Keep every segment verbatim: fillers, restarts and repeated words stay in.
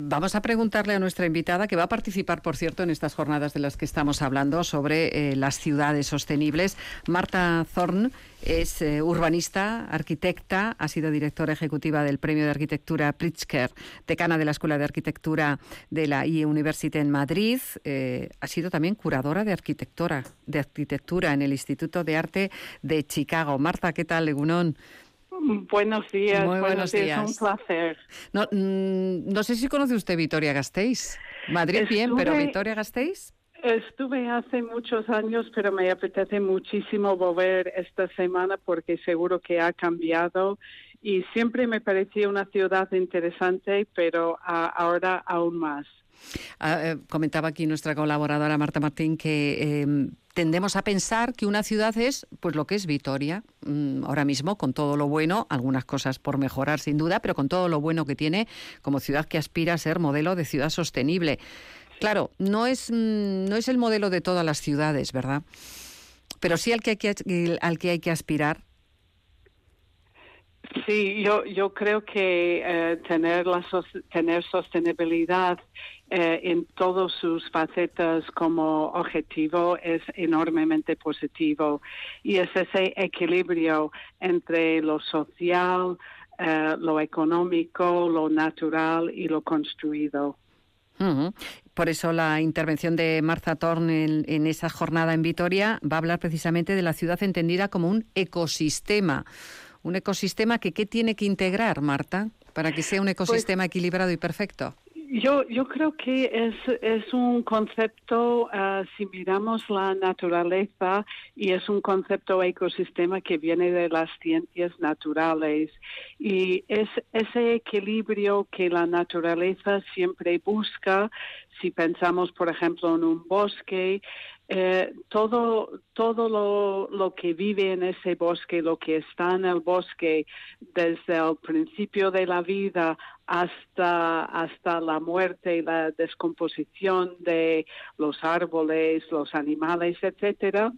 Vamos a preguntarle a nuestra invitada, que va a participar, por cierto, en estas jornadas de las que estamos hablando, sobre eh, las ciudades sostenibles. Marta Thorn es eh, urbanista, arquitecta, ha sido directora ejecutiva del Premio de Arquitectura Pritzker, decana de la Escuela de Arquitectura de la I E University en Madrid. Eh, ha sido también curadora de arquitectura, de arquitectura en el Instituto de Arte de Chicago. Marta, ¿qué tal, Egunon? Buenos días, Muy buenos, buenos días, días. un placer. No, mmm, no sé si conoce usted Vitoria-Gasteiz. Madrid Estuve, bien, pero Vitoria-Gasteiz. Estuve hace muchos años, pero me apetece muchísimo volver esta semana porque seguro que ha cambiado y siempre me parecía una ciudad interesante, pero a, ahora aún más. Ah, eh, comentaba aquí nuestra colaboradora Marta Martín que eh, tendemos a pensar que una ciudad es pues lo que es Vitoria, mm, ahora mismo, con todo lo bueno, algunas cosas por mejorar sin duda, pero con todo lo bueno que tiene como ciudad que aspira a ser modelo de ciudad sostenible. Claro, no es, mm, no es el modelo de todas las ciudades, ¿verdad? Pero sí al que hay que, al que, hay que aspirar. Sí, yo yo creo que eh, tener la tener sostenibilidad eh, en todas sus facetas como objetivo es enormemente positivo y es ese equilibrio entre lo social, eh, lo económico, lo natural y lo construido. Uh-huh. Por eso la intervención de Marta Thorn en, en esa jornada en Vitoria va a hablar precisamente de la ciudad entendida como un ecosistema. Un ecosistema que ¿qué tiene que integrar, Marta, para que sea un ecosistema pues, equilibrado y perfecto? Yo, yo creo que es, es un concepto, uh, si miramos la naturaleza, y es un concepto ecosistema que viene de las ciencias naturales. Y es ese equilibrio que la naturaleza siempre busca. Si pensamos, por ejemplo, en un bosque, eh, todo todo lo, lo que vive en ese bosque, lo que está en el bosque desde el principio de la vida hasta hasta la muerte y la descomposición de los árboles, los animales, etcétera,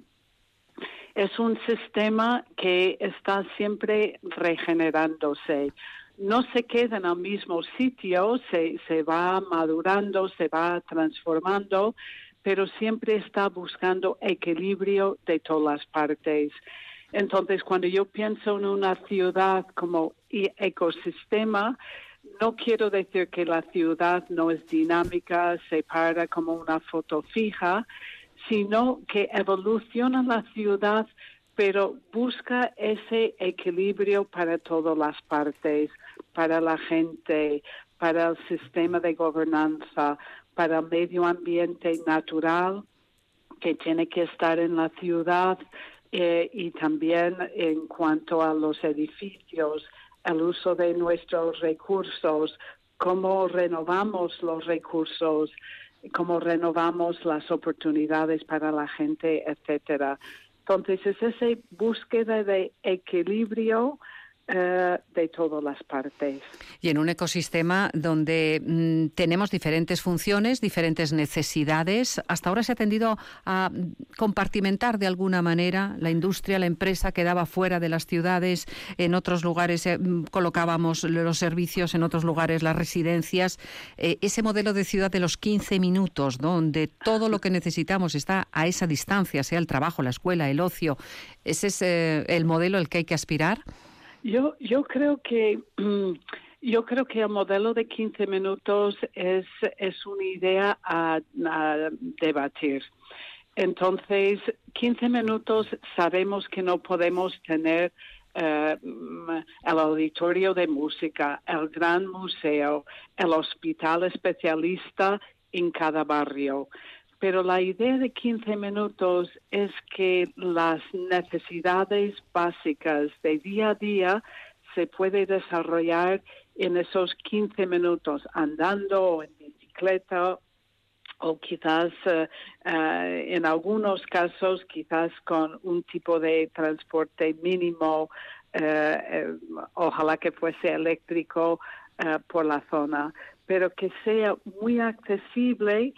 es un sistema que está siempre regenerándose. No se queda en el mismo sitio, se, se va madurando, se va transformando, pero siempre está buscando equilibrio de todas las partes. Entonces, cuando yo pienso en una ciudad como ecosistema, no quiero decir que la ciudad no es dinámica, se para como una foto fija, sino que evoluciona la ciudad, pero busca ese equilibrio para todas las partes, para la gente, para el sistema de gobernanza, para el medio ambiente natural que tiene que estar en la ciudad eh, y también en cuanto a los edificios, el uso de nuestros recursos, cómo renovamos los recursos, cómo renovamos las oportunidades para la gente, etcétera. Entonces, es esa búsqueda de equilibrio Uh, de todas las partes. Y en un ecosistema donde mmm, tenemos diferentes funciones, diferentes necesidades. Hasta ahora se ha tendido a compartimentar de alguna manera. La industria, la empresa quedaba fuera de las ciudades, en otros lugares eh, colocábamos los servicios, en otros lugares las residencias. Eh, ese modelo de ciudad de los quince minutos, ¿no? Donde todo lo que necesitamos está a esa distancia, sea el trabajo, la escuela, el ocio. ¿Ese es eh, el modelo al que hay que aspirar? Yo yo creo que yo creo que el modelo de quince minutos es es una idea a, a debatir. Entonces, quince minutos sabemos que no podemos tener uh, el auditorio de música, el gran museo, el hospital especialista en cada barrio. Pero la idea de quince minutos es que las necesidades básicas de día a día se puede desarrollar en esos quince minutos, andando o en bicicleta, o quizás uh, uh, en algunos casos quizás con un tipo de transporte mínimo, uh, uh, ojalá que fuese eléctrico uh, por la zona, pero que sea muy accesible,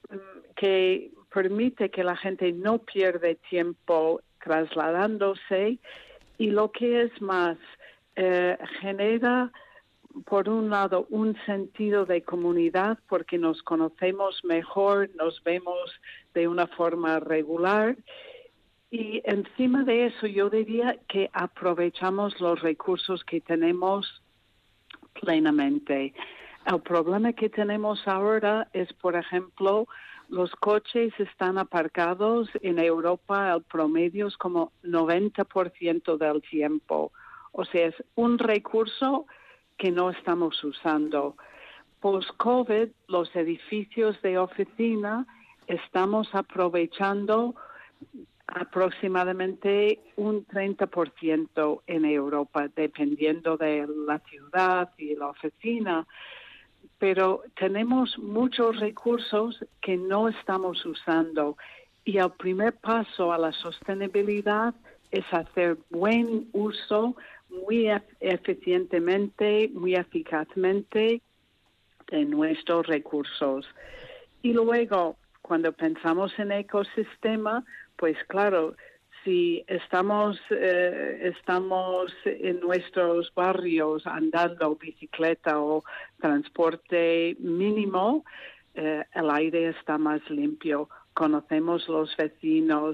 que permite que la gente no pierda tiempo trasladándose y lo que es más, eh, genera por un lado, un sentido de comunidad porque nos conocemos mejor, nos vemos de una forma regular. Y encima de eso yo diría que aprovechamos los recursos que tenemos plenamente. El problema que tenemos ahora es, por ejemplo, los coches están aparcados en Europa, el promedio es como noventa por ciento del tiempo. O sea, es un recurso que no estamos usando. Post-COVID, los edificios de oficina estamos aprovechando aproximadamente un treinta por ciento en Europa, dependiendo de la ciudad y la oficina. Pero tenemos muchos recursos que no estamos usando. Y el primer paso a la sostenibilidad es hacer buen uso muy eficientemente, muy eficazmente de nuestros recursos. Y luego, cuando pensamos en ecosistema, pues claro, si estamos eh, estamos en nuestros barrios andando bicicleta o transporte mínimo, eh, el aire está más limpio, conocemos los vecinos,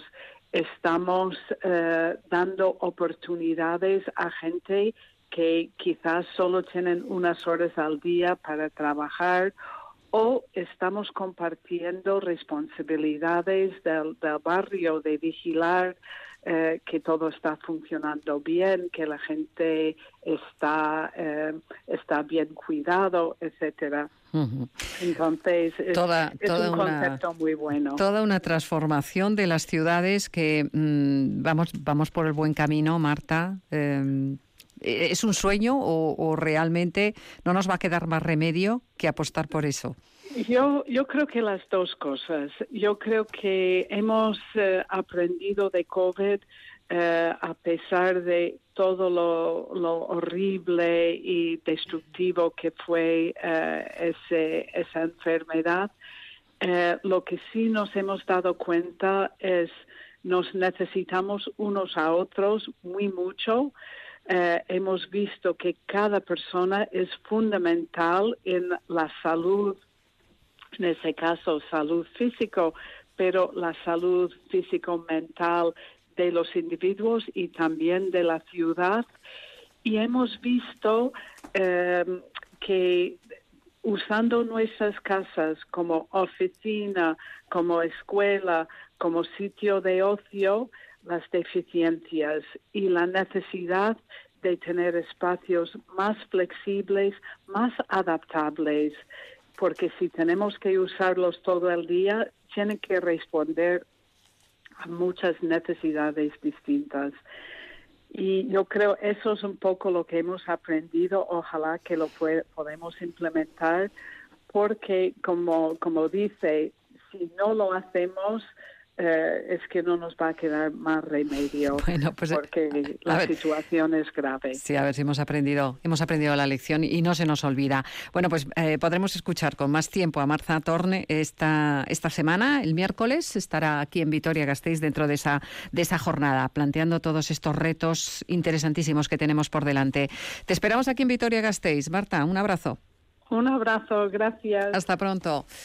estamos eh, dando oportunidades a gente que quizás solo tienen unas horas al día para trabajar, o estamos compartiendo responsabilidades del, del barrio de vigilar eh, que todo está funcionando bien, que la gente está eh, está bien cuidado, etcétera. Uh-huh. Entonces, es, toda, es toda un una, concepto muy bueno. Toda una transformación de las ciudades que mmm, vamos, vamos por el buen camino, Marta. Eh, ¿Es un sueño o, o realmente no nos va a quedar más remedio que apostar por eso? Yo, yo creo que las dos cosas. Yo creo que hemos eh, aprendido de COVID, eh, a pesar de todo lo, lo horrible y destructivo que fue eh, ese, esa enfermedad. Eh, lo que sí nos hemos dado cuenta es nos necesitamos unos a otros muy mucho. Eh, hemos visto que cada persona es fundamental en la salud, en ese caso salud físico, pero la salud físico-mental de los individuos y también de la ciudad. Y hemos visto eh, que usando nuestras casas como oficina, como escuela, como sitio de ocio, las deficiencias y la necesidad de tener espacios más flexibles, más adaptables, porque si tenemos que usarlos todo el día, tienen que responder a muchas necesidades distintas. Y yo creo eso es un poco lo que hemos aprendido. Ojalá que lo puede, podemos implementar, porque como, como dice, si no lo hacemos, eh, es que no nos va a quedar más remedio, bueno, pues, porque la ver, situación es grave. Sí, a ver si hemos aprendido, hemos aprendido la lección y no se nos olvida. Bueno, pues eh, podremos escuchar con más tiempo a Marta Torne esta, esta semana. El miércoles estará aquí en Vitoria-Gasteiz dentro de esa, de esa jornada, planteando todos estos retos interesantísimos que tenemos por delante. Te esperamos aquí en Vitoria-Gasteiz. Marta, un abrazo. Un abrazo, gracias. Hasta pronto.